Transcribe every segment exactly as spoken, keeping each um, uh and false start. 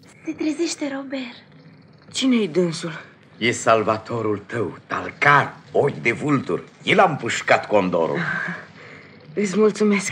Se trezește Robert. Cine-i dânsul? E salvatorul tău, Talcar, ochi de vultur. El a împușcat condorul. Îți mulțumesc.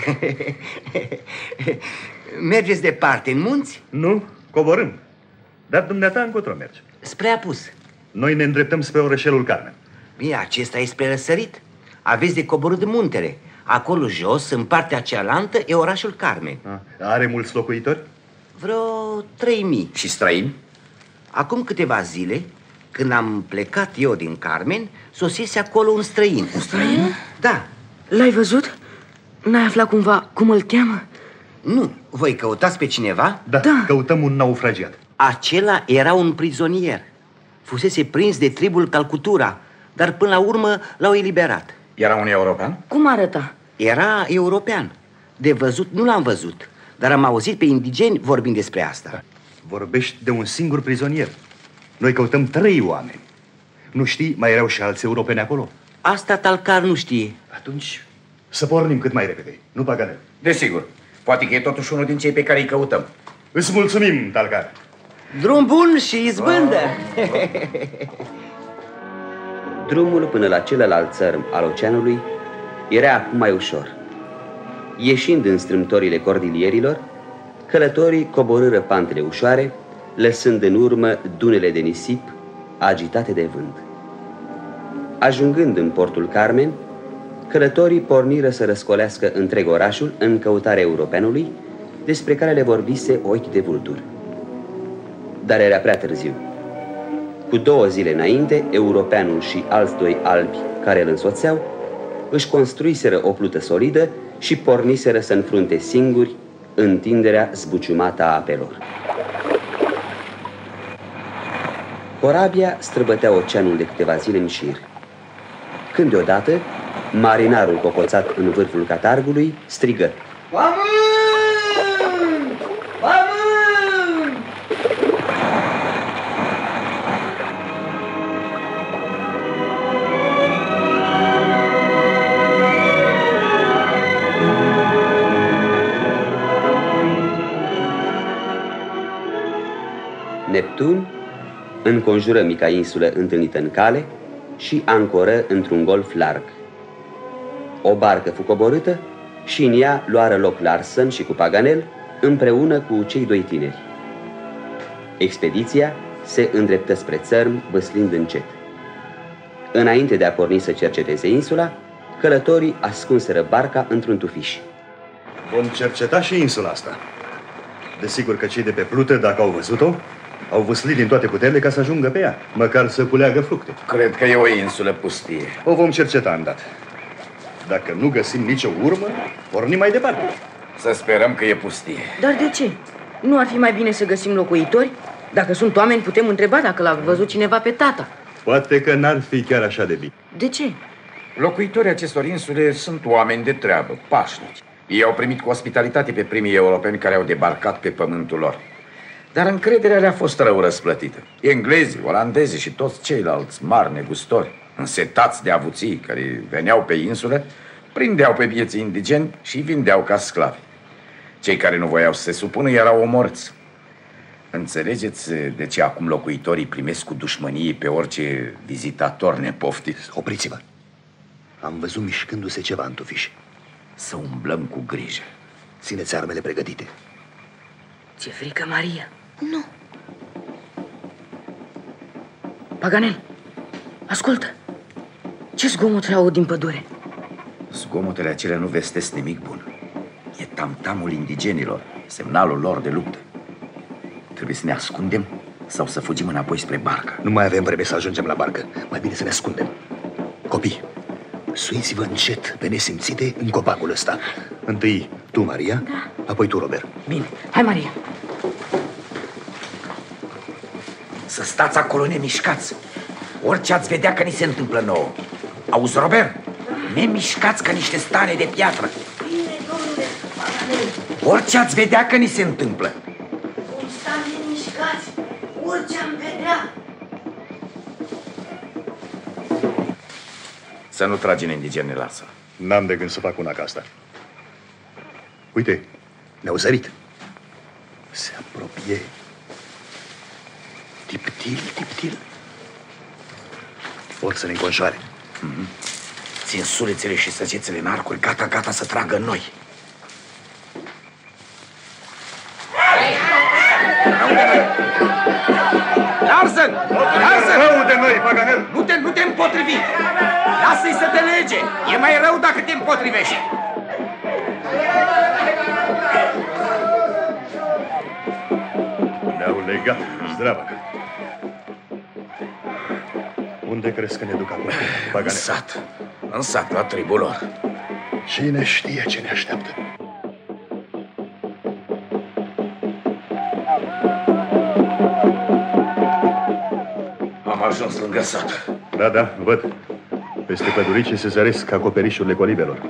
Mergeți departe, în munți? Nu, coborâm. Dar dumneata încotro mergi? Spre apus. Noi ne îndreptăm spre orășelul Carmen. Bine, acesta e spre răsărit. Aveți de coborât muntele. Acolo jos, în partea cealaltă, e orașul Carmen. A, are mulți locuitori? Vreo trei mii. Și străini? Acum câteva zile, când am plecat eu din Carmen, sosise acolo un străin. Un străin? Da. L-ai văzut? N-ai aflat cumva cum îl cheamă? Nu. Voi căutați pe cineva? Da, da. Căutăm un naufragiat. Acela era un prizonier. Fusese prins de tribul Calcutura, dar până la urmă l-au eliberat. Era un european? Cum arăta? Era european. De văzut nu l-am văzut, dar am auzit pe indigeni vorbind despre asta. Da. Vorbești de un singur prizonier. Noi căutăm trei oameni. Nu știi, mai erau și alți europeni acolo? Asta Talcar nu știe. Atunci să pornim cât mai repede, nu Paganel? Desigur. Poate că e totuși unul din cei pe care îi căutăm. Îți mulțumim, Talcar. Drum bun și izbândă. Oh. Drumul până la celălalt țărm al oceanului era acum mai ușor. Ieșind în strâmtorile cordilierilor, călătorii coborâră pantele ușoare, lăsând în urmă dunele de nisip agitate de vânt. Ajungând în portul Carmen, călătorii porniră să răscolească întreg orașul în căutarea europeanului, despre care le vorbise ochi de vultur. Dar era prea târziu. Cu două zile înainte, europeanul și alți doi albi care îl însoțeau își construiseră o plută solidă și porniseră să înfrunte singuri întinderea zbuciumată a apelor. Corabia străbătea oceanul de câteva zile în șir, când deodată marinarul cocoțat în vârful catargului strigă: Pământ! Pământ! Neptun înconjură mica insulă întâlnită în cale și ancoră într-un golf larg. O barcă fu coborâtă și în ea luară loc Larsen și cu Paganel împreună cu cei doi tineri. Expediția se îndreptă spre țărm, văslind încet. Înainte de a porni să cerceteze insula, călătorii ascunseră barca într-un tufiș. Vom cerceta și insula asta. Desigur că cei de pe plută, dacă au văzut-o, au văslit din toate puterile ca să ajungă pe ea, măcar să culeagă fructe. Cred că e o insulă pustie. O vom cerceta îndată. Dacă nu găsim nicio urmă, pornim mai departe. Să sperăm că e pustie. Dar de ce? Nu ar fi mai bine să găsim locuitori? Dacă sunt oameni, putem întreba dacă l-a văzut cineva pe tata. Poate că n-ar fi chiar așa de bine. De ce? Locuitorii acestor insule sunt oameni de treabă, pașnici. Ei au primit cu ospitalitate pe primii europeni care au debarcat pe pământul lor. Dar încrederea le-a fost rău răsplătită. Englezii, olandezii și toți ceilalți mari negustori, însetați de avuții care veneau pe insulă, prindeau pe vieții indigeni și îi vindeau ca sclavi. Cei care nu voiau să se supună erau omorți. Înțelegeți de ce acum locuitorii primesc cu dușmănie pe orice vizitator nepoftit? Opriți-vă! Am văzut mișcându-se ceva în tufiș. Să umblăm cu grijă. Țineți armele pregătite. Ce frică, Maria! Nu. Paganel, ascultă! Ce zgomot aud din pădure? Zgomotele acelea nu vestesc nimic bun. E tamtamul indigenilor, semnalul lor de luptă. Trebuie să ne ascundem sau să fugim înapoi spre barcă. Nu mai avem vreme să ajungem la barcă. Mai bine să ne ascundem. Copii, suiți-vă încet pe nesimțite în copacul ăsta. Întâi tu, Maria, da. Apoi tu, Robert. Bine, hai, Maria. Să stați acolo nemișcați. Orice ați vedea că ni se întâmplă nouă. Auzi, Robert? Nemișcați ca niște stane de piatră. Bine, domnule Paganel. Orice ați vedea că ni se întâmplă. Vom sta nemișcați. Orice am vedea. Să nu tragi în indigene, lasă. N-am de gând să fac una ca asta. Uite, ne-au zărit. Se apropie. Tiptil, tiptil. Vor să ne înconjoare. Mm-hmm. Țin sulițele și săgețele în arcuri, gata, gata să tragă în noi. Larsen! Larsen! Rău de noi, Paganel! Nu te, nu te împotrivi! Lasă-i să te lege! E mai rău dacă te împotrivești! Ne-au legat, zdravă. Unde crezi că ne duc acum, Paganel? În sat. În sat, la tribul lor. Cine știe ce ne așteaptă? Am ajuns lângă sat. Da, da, văd. Peste pădurice se zăresc acoperișurile colibelor.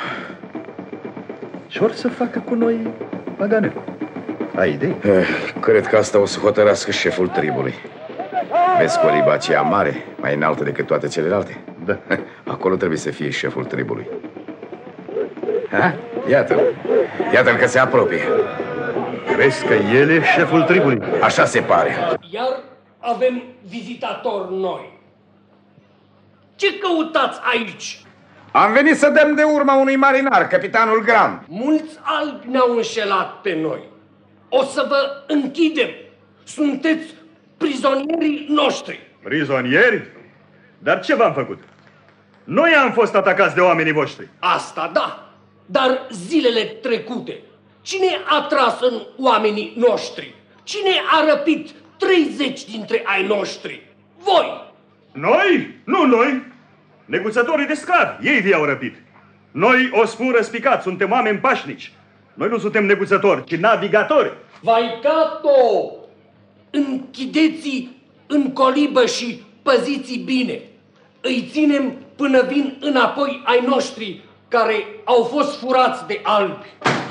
Ce or să facă cu noi, Paganel? Ai idei? Eh, cred că asta o să hotărească șeful tribului. Vezi coliba aceea mare, mai înaltă decât toate celelalte? Da. Acolo trebuie să fie șeful tribului. Ha? Iată-l. Iată-l că se apropie. Crezi că el e șeful tribului? Așa se pare. Iar avem vizitatori noi. Ce căutați aici? Am venit să dăm de urma unui marinar, capitanul Graham. Mulți albi ne-au înșelat pe noi. O să vă închidem. Sunteți prizonierii noștri. Prizonieri? Dar ce v-am făcut? Noi am fost atacați de oamenii voștri. Asta da, dar zilele trecute, cine a tras în oamenii noștri? Cine a răpit treizeci dintre ai noștri? Voi! Noi? Nu noi! Neguțătorii de sclavi, ei vi-au răpit. Noi, o spun răspicat, suntem oameni pașnici. Noi nu suntem neguțători, ci navigatori. Vaicato! Închideți-i în colibă și păziți-i bine. Îi ținem până vin înapoi ai noștri care au fost furați de albi.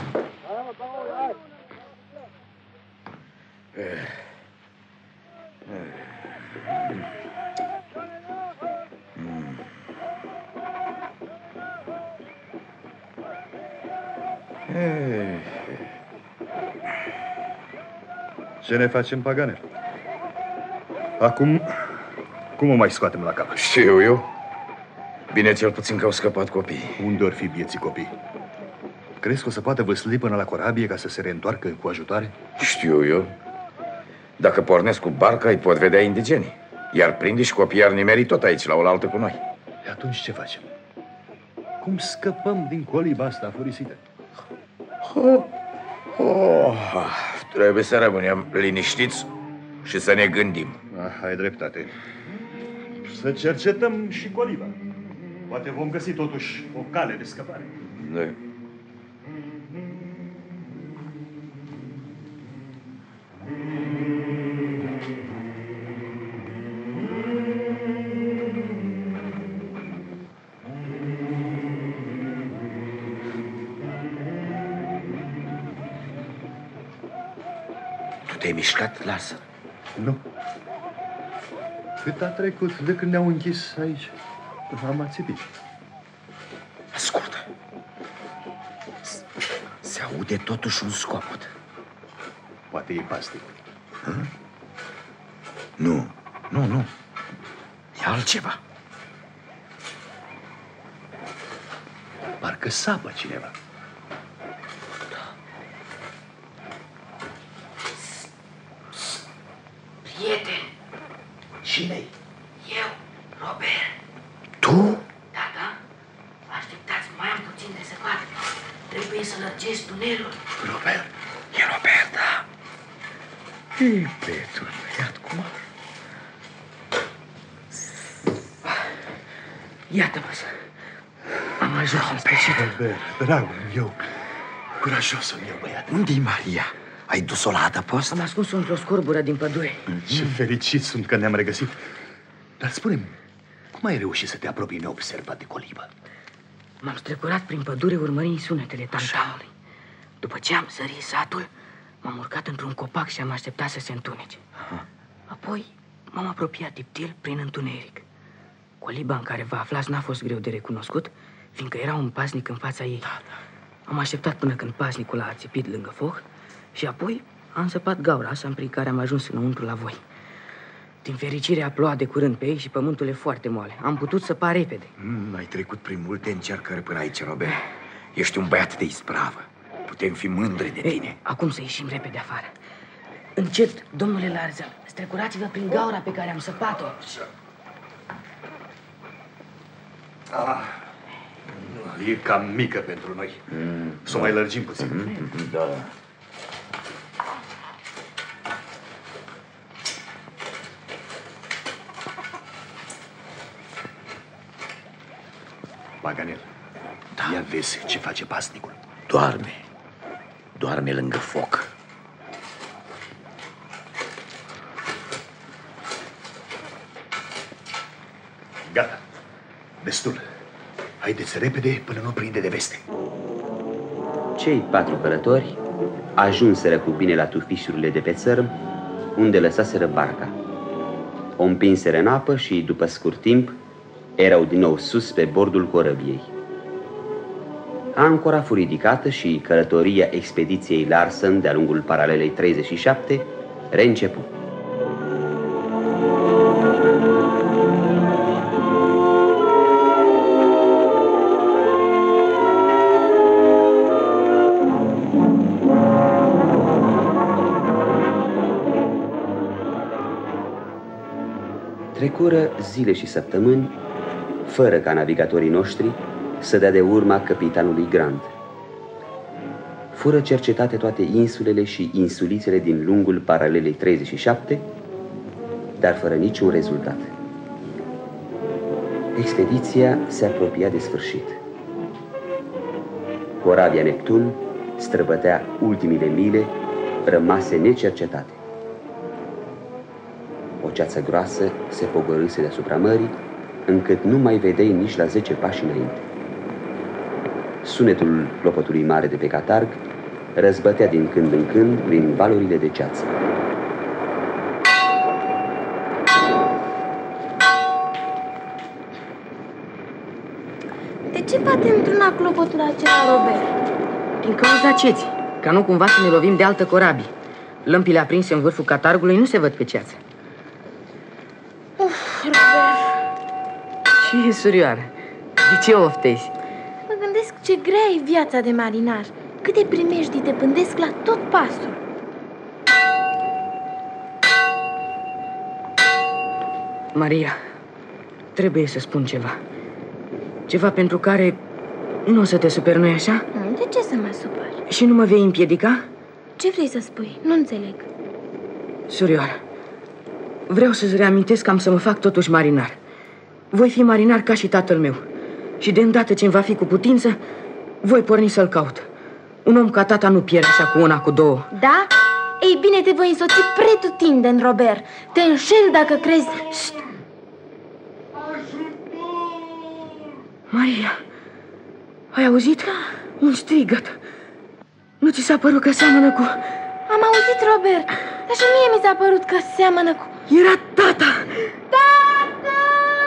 Ce ne facem, Paganel? Acum, cum o mai scoatem la cap? Știu eu. Bine, cel puțin că au scăpat copiii. Unde or fi vieții copii? Crezi că o să poată văsli până la corabie ca să se reîntoarcă cu ajutoare? Știu eu. Dacă pornesc cu barca, îi pot vedea indigenii. Iar prinde și copiii ar nimeri tot aici, la oaltă cu noi. E atunci ce facem? Cum scăpăm din coliba asta furisită? Oh, oh, trebuie să rămânem liniștiți și să ne gândim. Ah, ai dreptate. Să cercetăm și coliba. Poate vom găsi totuși o cale de scăpare. Da. Tu te-ai mișcat? Lasă. Nu. Cât a trecut de când ne-au închis aici? Am ațipit. Ascultă. Se aude totuși un scopot. Poate e pastic. Hă? Nu, nu, nu. E altceva. Parcă sapă cineva. Prieteni, Cine-i? eu, Robert. Tu? Da, da. Așteptați, mai am puțin de săpat. Trebuie să lărgesc tunelul. Robert. E Robert, da. Ei, băietul, băiat, cum ar... Iată-mă, am ajuns în sfârșit. Robert, dragul meu, curajosul meu băiat. Unde-i Maria? Ai dus-o la adăpost? Am ascuns-o într-o scorbură din pădure. Ce fericit sunt că ne-am regăsit. Dar spune-mi, cum ai reușit să te apropii neobservat de colibă? M-am strecurat prin pădure urmărind sunetele tantamului. După ce am sărit satul, m-am urcat într-un copac și am așteptat să se întunece. Aha. Apoi m-am apropiat tiptil prin întuneric. Coliba în care vă aflați n-a fost greu de recunoscut, fiindcă era un pasnic în fața ei. Da, da. Am așteptat până când pasnicul a ațipit lângă foc și apoi am săpat gaura asta prin care am ajuns înăuntru la voi. Din fericire a plouat de curând pe ei și pământul e foarte moale. Am putut săpa repede. Mm, ai trecut prin multe încercări până aici, Robert. Ești un băiat de ispravă. Putem fi mândri de tine. Ei, acum să ieșim repede afară. Încet, domnule Larsen, strecurați-vă prin gaura pe care am săpat-o. Ah, e cam mică pentru noi. Mm, să o mai lărgim puțin. Mm, da. Paganel, da. Ia vezi ce face pasnicul. Doarme. Doarme lângă foc. Gata. Destul. Haideți repede până nu prinde de veste. Cei patru călători ajunseră cu bine la tufișurile de pe țărm, unde lăsaseră barca. O împinseră în apă și, după scurt timp, erau din nou sus pe bordul corăbiei. Ancora fu ridicată și călătoria expediției Larsen de-a lungul paralelei treizeci și șapte reîncepu. Trecură zile și săptămâni fără ca navigatorii noștri să dea de urma capitanului Grant. Fură cercetate toate insulele și insulițele din lungul paralelei treizeci și șapte, dar fără niciun rezultat. Expediția se apropia de sfârșit. Corabia Neptun străbătea ultimile mile rămase necercetate. O ceață groasă se pogorâse deasupra mării, încât nu mai vedeai nici la zece pași înainte. Sunetul clopotului mare de pe catarg răzbătea din când în când prin valurile de ceață. De ce bate într-una clopotul acela, Robert? Din cauza ceții, ca nu cumva să ne lovim de altă corabie. Lămpile aprinse în vârful catargului nu se văd pe ceață. Uf, Robert. Și, surioară, de ce oftezi? Mă gândesc ce grea e viața de marinar. Câte primejdii te pândesc la tot pasul. Maria, trebuie să spun ceva. Ceva pentru care nu o să te superi, nu-i așa? De ce să mă supăr? Și nu mă vei împiedica? Ce vrei să spui? Nu înțeleg. Surioară, vreau să-ți reamintesc că am să mă fac totuși marinar. Voi fi marinar ca și tatăl meu. Și de îndată ce-mi va fi cu putință, voi porni să-l caut. Un om ca tata nu pierde așa cu una, cu două. Da? Ei bine, te voi însoți pretutindeni, Robert. Te înșel dacă crezi... Șt! Maria, ai auzit? Un strigăt. Nu ți s-a părut că seamănă cu... Am auzit, Robert, dar și mie mi s-a părut că seamănă cu... Era tata! Tata!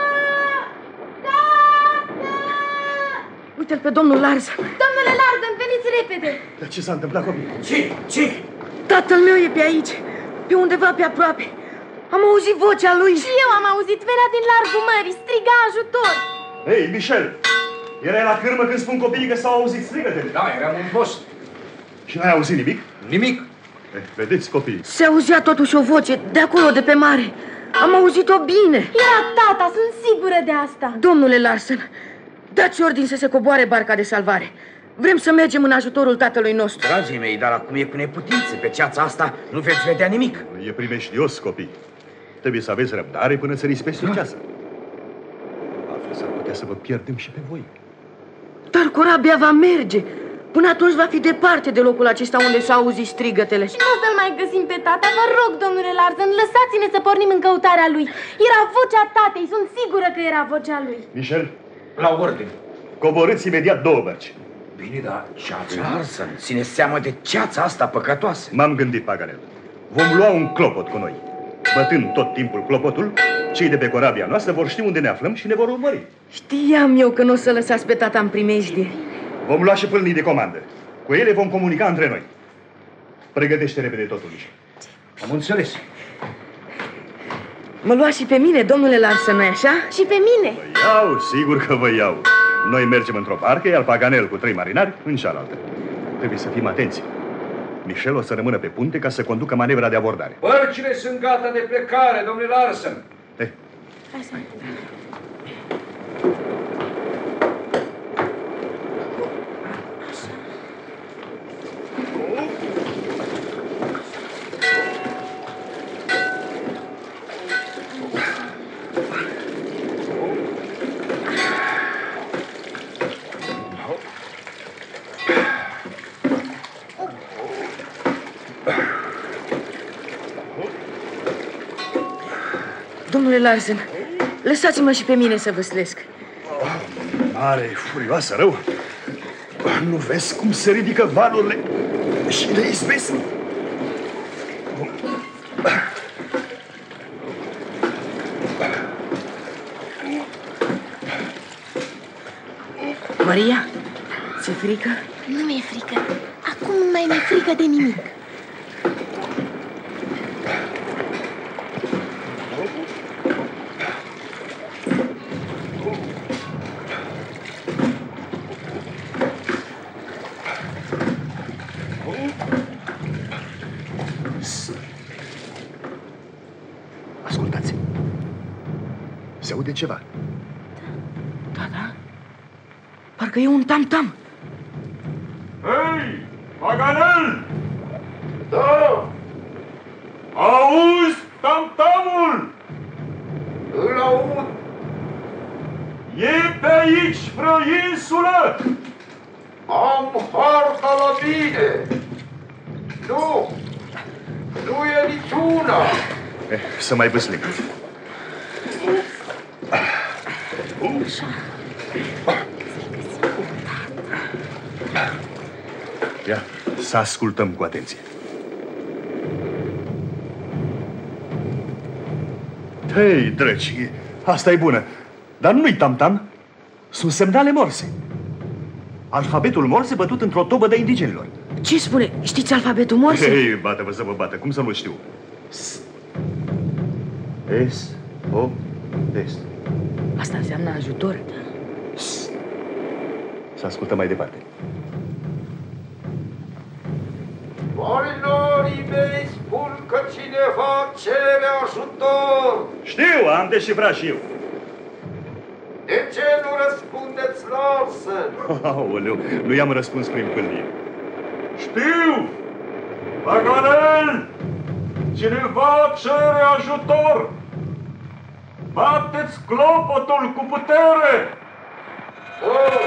Tata! Uite-l pe domnul Larsen. Domnule Larsen, veniți repede! Dar ce s-a întâmplat, copii? Ce? Ce? Tatăl meu e pe aici, pe undeva pe aproape. Am auzit vocea lui. Și eu am auzit, venea din largul mării, striga ajutor. Hei, Michel! Erai la cârmă când spun copiii că s-au auzit strigătele. Da, eram în post. Și n-ai auzit nimic? Nimic. Eh, vedeți, copii? Se auzea totuși o voce de acolo, de pe mare. Am auzit-o bine. Era tata, sunt sigură de asta. Domnule Larsen, dați ordin să se coboare barca de salvare. Vrem să mergem în ajutorul tatălui nostru. Dragii mei, dar acum e cu neputință. Pe ceața asta nu veți vedea nimic. E primejdios, copii. Trebuie să aveți răbdare până să rispeți sub ceasă. Altfel s-ar putea să vă pierdem și pe voi. Dar corabia va merge. Până atunci va fi departe de locul acesta unde s-au auzit strigătele. Și nu o să-l mai găsim pe tata. Vă rog, domnule Larsen, lăsați-ne să pornim în căutarea lui. Era vocea tatei, sunt sigură că era vocea lui. Michel? La ordine. Coborâți imediat două bărci. Bine, dar ceața... Larsen, ține seama de ceața asta păcătoasă. M-am gândit, Paganel. Vom lua un clopot cu noi. Bătând tot timpul clopotul, cei de pe corabia noastră vor ști unde ne aflăm și ne vor urmări. Știam eu că nu o să lăsați pe tata în primejdie. Vom lua și pâlnii de comandă. Cu ele vom comunica între noi. Pregătește repede totul, Michel. Am înțeles. Mă luați și pe mine, domnule Larsen, nu-i așa? Și pe mine. Vă iau, sigur că vă iau. Noi mergem într-o barcă, iar Paganel cu trei marinari în cealaltă. Trebuie să fim atenți. Michel o să rămână pe punte ca să conducă manevra de abordare. Bărcile sunt gata de plecare, domnule Larsen. Eh. Hai să... Domnule Larsen, lăsați-mă și pe mine să văslesc. Mare, furioasă, rău. Nu vezi cum se ridică valurile și le izbesc? Maria, ți-e frică? Nu mi-e frică. Acum nu mai mi-e frică de nimic. Ascultați. Se aude ceva. Da, da. Parcă e un tam-tam. Hei, Paganel! Da, Auzi tam-tamul? îl aud. E pe aici vreo insulă? Am harta la mine. Nu, nu e niciuna. Eh, să mai văslim. Ia, să ascultăm cu atenție. Hei, drăci, asta e bună. Dar nu-i tam-tam. Sunt semnale morse. Alfabetul morse bătut într-o tobă de indigenilor. Ce spune? Știți alfabetul morse? Hei, bate-vă să vă bată. Cum să nu știu? S. S. O. S. Asta înseamnă ajutor. S. Să ascultăm mai departe. Marinarii mei spun că cineva cere ajutor. Știu, am deșifrat și eu. De ce nu răspundeți, Larsen? Aoleu, nu i-am răspuns prin pâlnie. Știu! Paganel! Cineva cere ajutor! Bateți clopotul cu putere! Oh.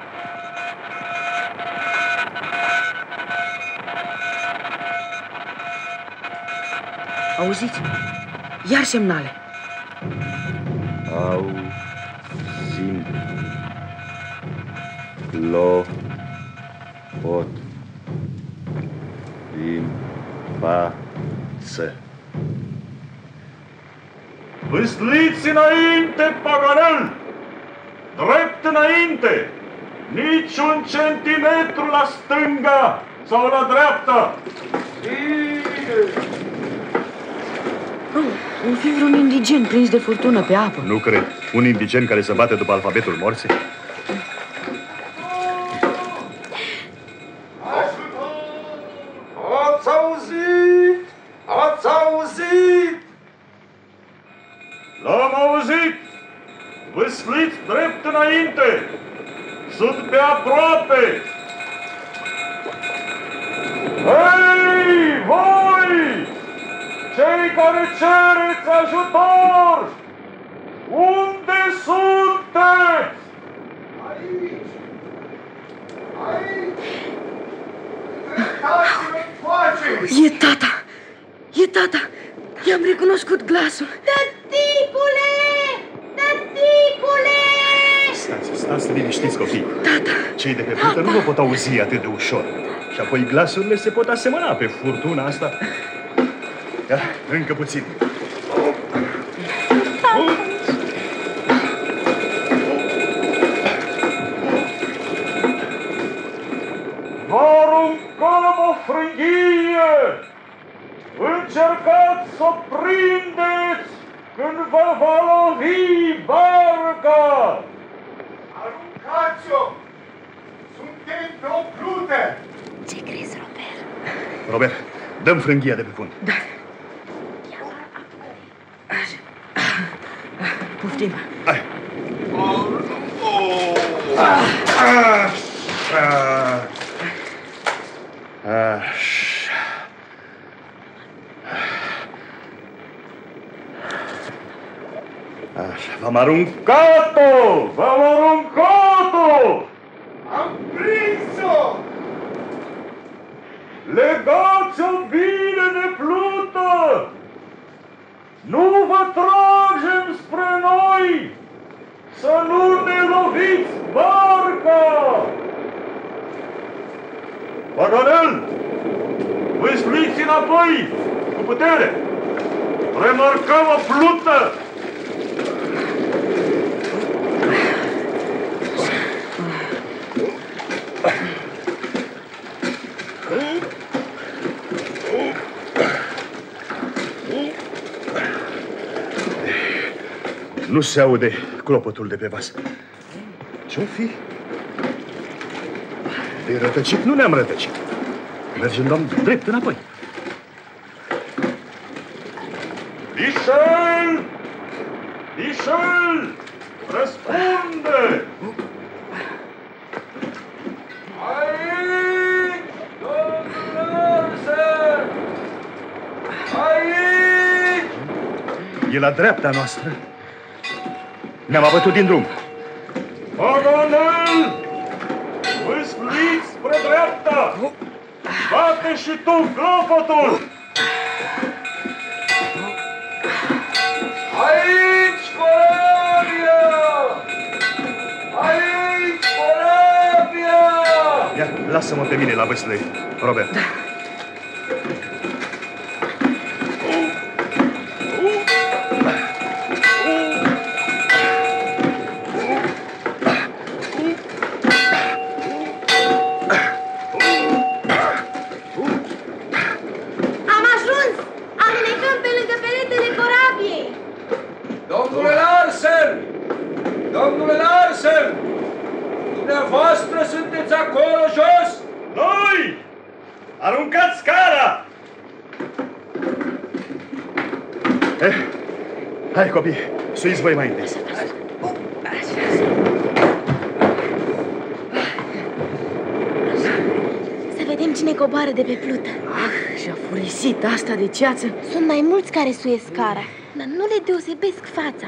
Auziți? Iar semnale. Auzim. Lo. Pot. Din. Față. Vâsliți înainte, Paganel! Drept înainte! Niciun centimetru la stânga sau la dreapta! Oh, o fi vreun indigen prins de furtună pe apă. Nu cred. Un indigen care se bate după alfabetul morse? Ați auzit? Ați auzit? L-am auzit! Vâsliți drept înainte! Sunt pe aproape! Hei, voi! Cei care cereți ajutor! Unde sunteți? Aici! Aici! Uitați-vă încoace! E tata! E tata! I-am recunoscut glasul. Tăticule! Tăticule! Stați, stați liniștiți, copii. Tata! Cei de pe punte nu vă pot auzi atât de ușor. Și apoi glasurile se pot asemăna pe furtuna asta. Ia, încă puțin. Vă aruncăm o frânghie! Încercați să o prindeți când Robert, dăm frânghia de pe fund. Da. Poftim. Hai. Așa. Așa, v-am aruncat-o! V-am aruncat-o! Am prins-o! Legați-o bine de plută! Nu vă tragem spre noi! Să nu ne loviți barca! Paganel! Vâsliți înapoi! Cu putere! Remarcăm o plută! Nu se aude clopotul de pe vas. Ce-o fi? De rătăcit nu ne-am rătăcit. Mergem, doamne, drept înapoi. Michel! Michel! Răspunde! Aici, domnul Larsen! Aici! E la dreapta noastră. Ne-am abătut din drum. Paganel! Vâsliți spre dreapta! Bate și tu clopotul! Aici, corabia! Aici, corabia! Ia, lasă-mă pe mine la vâsle, Robert. Da. Domnule Larsen! Dumneavoastră sunteți acolo jos? Noi! Aruncați scara! Eh, hai, copii, suiți voi mai întâi. Să vedem cine coboară de pe plută. Ah, și-a furisit asta de ceață. Sunt mai mulți care suiesc scara, dar nu le deosebesc fața.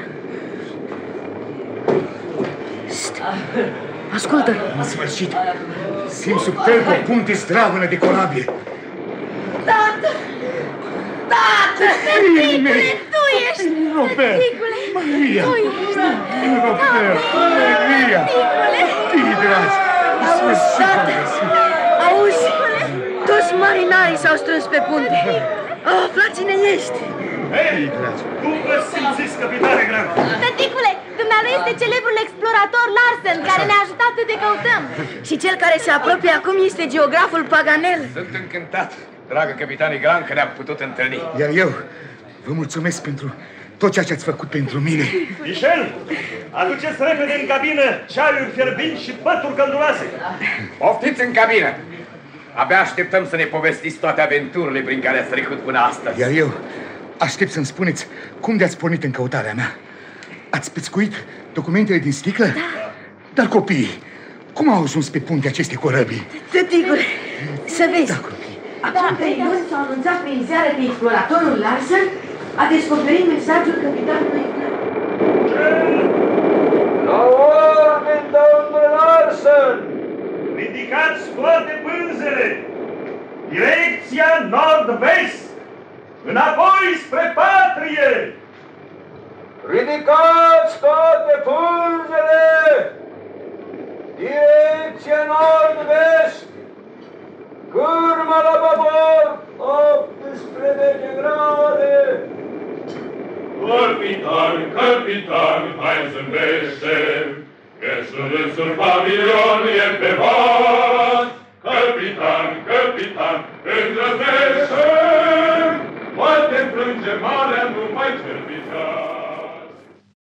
Ascultă! În sfârșit, simt sub tălpă o punte zdravână de corabie. Tată! Tată! Tăticule, tu ești! Robert! Tăticule! Maria! Tu ești! Robert! Maria! Tăticule! Fii dragi! Auzi, tată! Auzi! Toți marinarii s-au strâns pe punte. Au aflat cine ești. Hei, cum vă simțiți, capitane Grant? Tăticule, dumnealui este celebrul explorator Larsen, care ne-a ajutat să te căutăm. Și cel care se apropie acum este geograful Paganel. Sunt încântat, dragă capitane Grant, că ne-am putut întâlni. Iar eu vă mulțumesc pentru tot ceea ce ați făcut pentru mine. Michel, aduceți repede în cabină ceaiuri fierbinți și pături călduroase. Poftiți în cabină. Abia așteptăm să ne povestiți toate aventurile prin care ați trecut până astăzi. Iar eu aștept să-mi spuneți cum de-ați pornit în căutarea mea. Ați pescuit documentele din sticlă? Da. Dar copiii, cum au ajuns pe punte aceste corăbii? Tăticule, să vezi. Da, copii. Acum trei luni s-au anunțat prin ziare că exploratorul Larsen a descoperit mesajul capitanului Grant. La ordine, domnule Larsen! Ridicați toate pânzele! Direcția nord-vest! Înapoi spre patrie! Ridicați toate pânzele! Direcția nord-vest! Cârma la babor! optsprezece grade! Capitan, capitan, hai zâmbește, că surâsul pavilion e pe vas. Capitan, capitan, îndrăznește, poate frânge marea numai cel vițean.